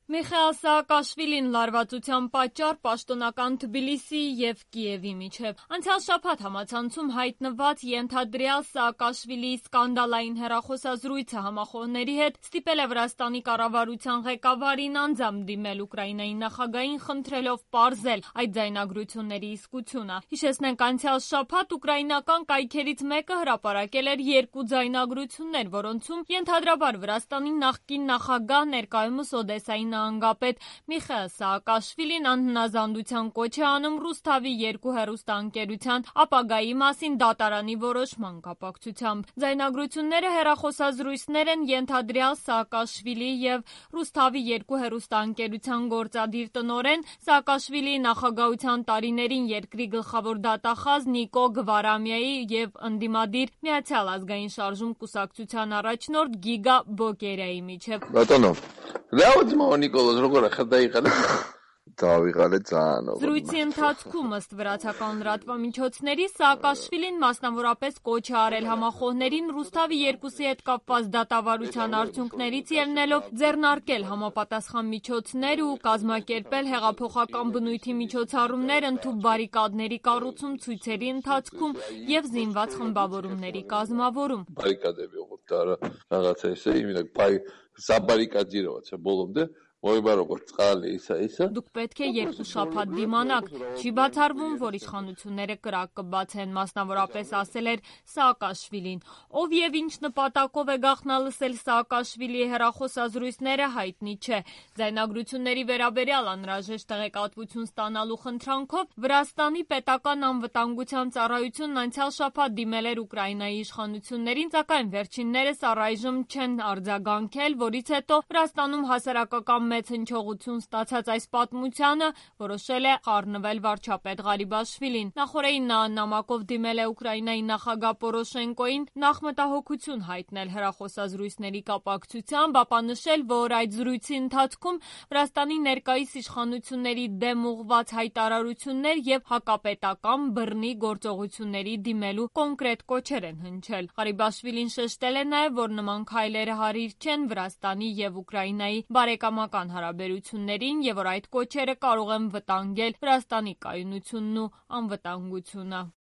Միխայիլ Սաակաշվիլին լարվածության պատճառ պաշտոնական Թբիլիսի և Կիևի միջև։ Անցյալ շաբաթ համացանցում հայտնված ենթադրյալ Սաակաշվիլիի սկանդալային հեռախոսազրույցը համախոհների հետ ստիպել է Վրաստանի կառավարության ղեկավարին անձամբ դիմել Ուկրաինայի նախագահին, խնդրելով պարզել այդ ձայնագրությունների իսկությունը։ Հիշեցնենք, անցյալ շաբաթ ուկրաինական կայքերից մեկը հրապարակել էր երկու ձայնագրություններ, որոնցում ենթադրաբար Վրաստանի նախկին նախագահ, ներկայումս Օդեսայի նահանգապետ Միխայիլ Սաակաշվիլին անհնազանդության կոչ է անում Ռուսթավի 2 հեռուստաընկերության ապագայի մասին դատարանի որոշման կապակցությամբ։ Ձայնագրությունները հեռախոսազրույցներ են ենթադրյալ Սաակաշվիլի և Ռուսթավի 2 հեռուստաընկերության գործադիր տնօրեն, Սաակաշվիլիի նախագահության տարիներին երկրի գլխավոր դատախազ Նիկո Գվարամյայի և ընդդիմադիր Միացյալ ազգային շարժում կուսակցության առաջնորդ Գիգա Բոկերյայի միջև։ Զրույցի ընթացքում, ըստ վրացական լրատվամիջոցների, Սաակաշվիլին մասնավորապես կոչ է արել համախոհներին Ռուսթավի 2-ի հետ կապված դատավարության արդյունքներից ելնելով ձեռնարկել համապատասխան միջոցներ ու կազմակերպել հեղափոխական բնույթի միջոցառումներ, ընդհուպ բարիկադների կառուցում ցույցերի ընթացքում և զինված խմբավորումների կազմավորում։ Դուք պետք է 2 շաբաթ դիմանաք, չի բացառվում, որ իշխանությունները կրակ կբացեն, մասնավորապես ասել էր Սաակաշվիլին։ Ով և ինչ նպատակով է գաղտնալսել Սաակաշվիլիի հեռախոսազրույցները, հայտնի չէ։ Ձայնագրությունների վերաբերյալ անհրաժեշտ տեղեկատվություն ստանալու խնդրանքով Վրաստանի պետական անվտանգության ծառայությունն անցյալ շաբաթ դիմել էր Ուկրաինայի իշխանություններին, սակայն վերջիններս առայժմ չեն արձագանքել, որից հետո Վրաստանում հասարակական մեծ հնչողություն ստացած այս պատմությանը որոշել է խառնվել վարչապետ Ղարիբաշվիլին։ Նախօրեին նա նամակով դիմել է Ուկրաինայի նախագահ Պորոշենկոյին նախ մտահոգություն հայտնել հեռախոսազրույցների կապակցությամբ, ապա նշել, որ այդ զրույցի ընթացքում Վրաստանի ներկայիս իշխանությունների դեմ ուղղված հայտարարություններ և հակապետական բռնի գործողությունների դիմելու կոնկրետ կոչեր են հնչել։ Ղարիբաշվիլին շեշտել է նաև, որ նման քայլերը հարիր չեն Վրաստանի և Ուկրաինայի բարեկամական հարաբերություններին և որ այդ կոչերը կարող են վտանգել Վրաստանի կայունությունն ու անվտանգությունը։